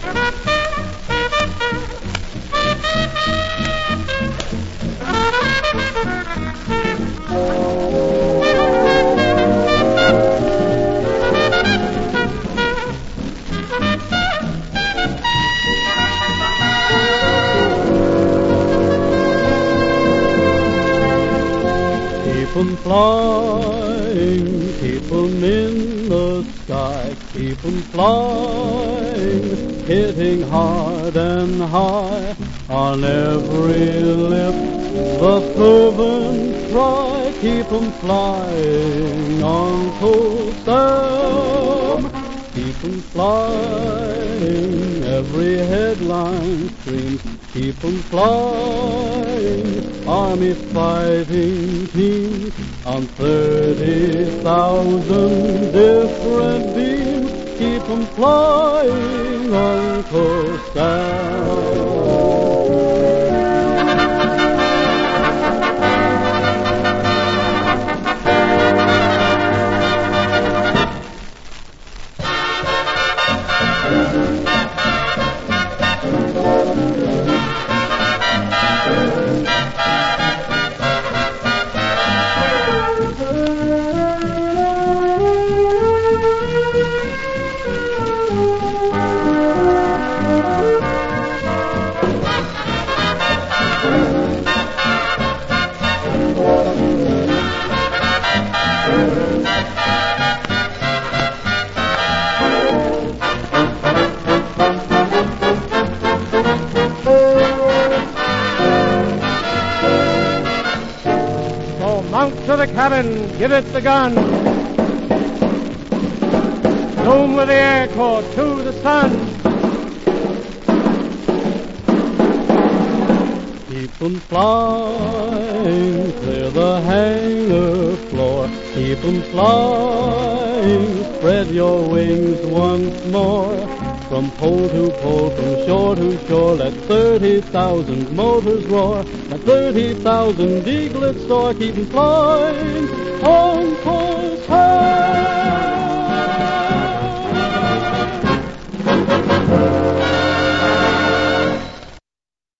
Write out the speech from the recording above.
Keep 'em flying, keep 'em in the sky, keep 'em flying, hitting hard and high. On every lip the fervent cry, keep 'em flying, Uncle Sam. Keep 'em flying, every headline screams, keep 'em flying, Army fighting teams on 30,000 different beams, keep 'em flying, Uncle Sam. Mount to the cabin, give it the gun. Zoom with the Air Corps to the sun. Keep 'em flying, clear the hangar floor. Keep 'em flying, spread your wings once more. From pole to pole, from shore to shore, let 30,000 motors roar. Let 30,000 eaglets soar, keep 'em flying, Uncle Sam.